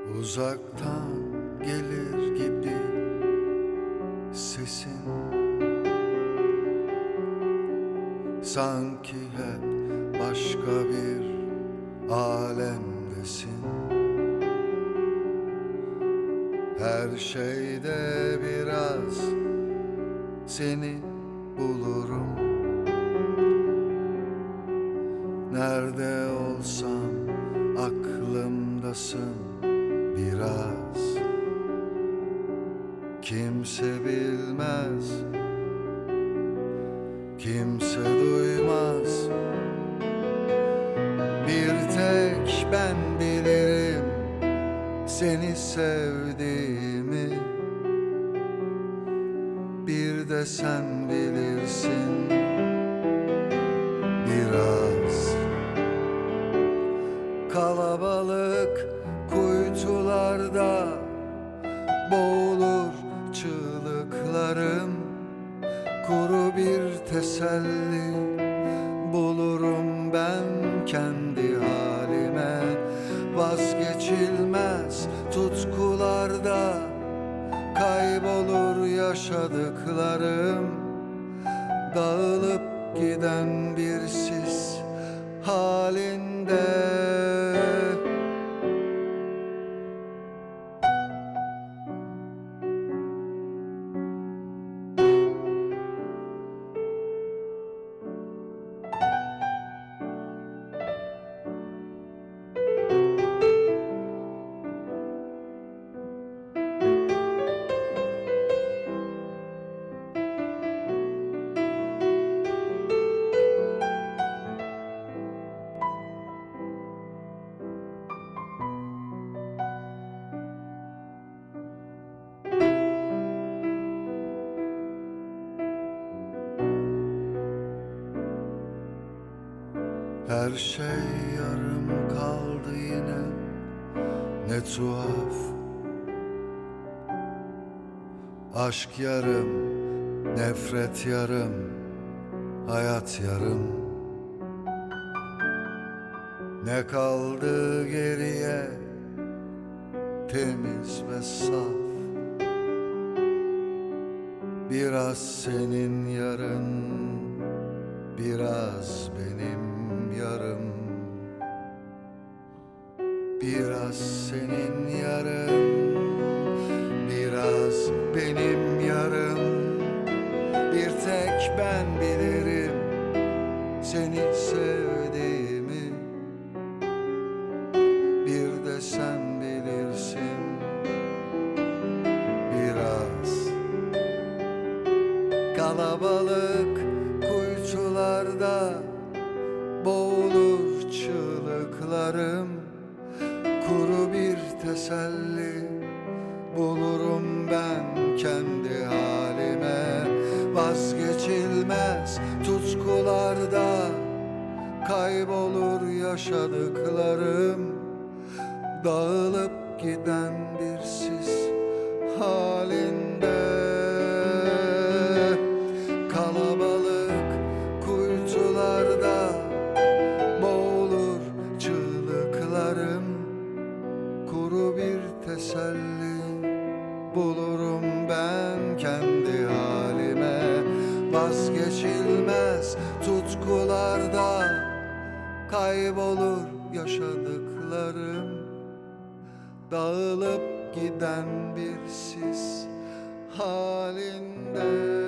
Uzaktan gelir gibi sesin, sanki hep başka bir alemdesin. Her şeyde biraz seni bulurum. Nerede olsam aklımdasın biraz. Kimse bilmez, kimse duymaz. Bir tek ben bilirim seni sevdiğimi. Bir de sen bilirsin biraz. Kalabalık kuytularda boğulur çığlıklarım. Kuru bir teselli bulurum ben kendi halime. Vazgeçilmez tutkularda kaybolur yaşadıklarım. Dağılıp giden bir sis halinde. Her şey yarım kaldı yine, ne tuhaf. Aşk yarım, nefret yarım, hayat yarım. Ne kaldı geriye, temiz ve saf. Biraz senin yarın, biraz benim yarım. Biraz senin yarın, biraz benim yarım. Bir tek ben bilirim seni sevdiğimi. Bir de sen bilirsin biraz. Kalabalık kuytularda boğulur çığlıklarım. Kuru bir teselli bulurum ben kendi halime. Vazgeçilmez tutkularda kaybolur yaşadıklarım. Dağılıp giden bir sis halinde. Kalabalık kuytularda boğulur çığlıklarım. Kuru bir teselli bulurum ben kendi halime. Vazgeçilmez tutkularda kaybolur yaşadıklarım. Dağılıp giden bir sis halinde.